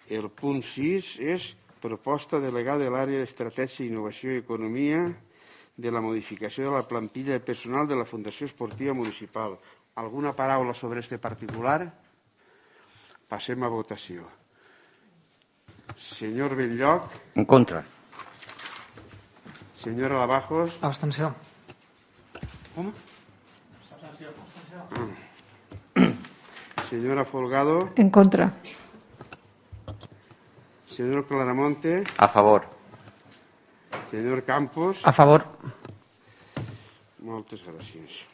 El punt 6 és proposta delegada de l'àrea d'estratègia, innovació i economia de la modificació de la plantilla de personal de la Fundació Esportiva Municipal. Alguna paraula sobre este particular? Passem a votació. Senyor Benlloc. En contra. Senyora Lavajos. Abstenció. Com? Senyora Folgado. En contra. Senyor Claramonte. A favor. Senyor Campos. A favor. Moltes gràcies.